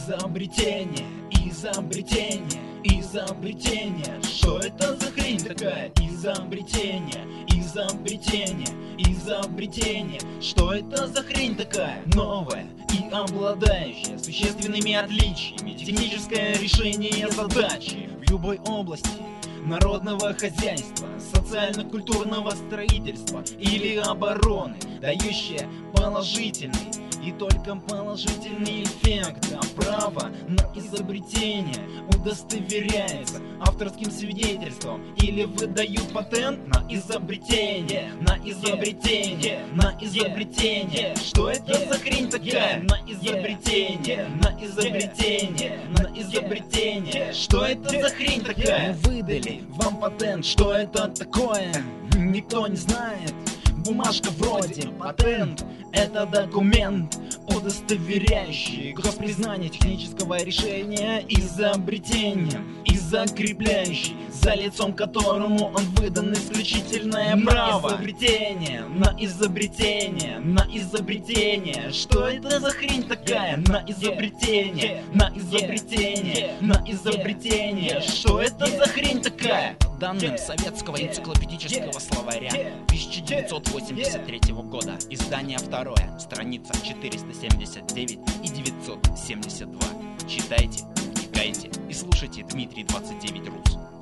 Изобретение, изобретение, изобретение. Что это за хрень такая? Изобретение, изобретение, изобретение. Что это за хрень такая? Новая и обладающая существенными отличиями. Техническое решение задачи в любой области народного хозяйства, социально-культурного строительства или обороны, дающая положительный и только положительный эффект. А право на изобретение удостоверяется авторским свидетельством или выдают патент на изобретение, на изобретение, на изобретение. Что это за хрень такая? На изобретение, на изобретение, на изобретение. Что это за хрень такая? Мы выдали вам патент. Что это такое? Никто не знает. Бумажка вроде патент. Это документ, удостоверяющий госпризнание технического решения изобретения и закрепляющий за лицом которому он выдан исключительное право. На изобретение, на изобретение, на изобретение. Что это за хрень такая? На изобретение, на изобретение, на изобретение. Что это за хрень такая? По данным советского энциклопедического словаря 1983 года, издание 2, страница 479 и 972. Читайте, вникайте и слушайте Дмитрий 29 Рус.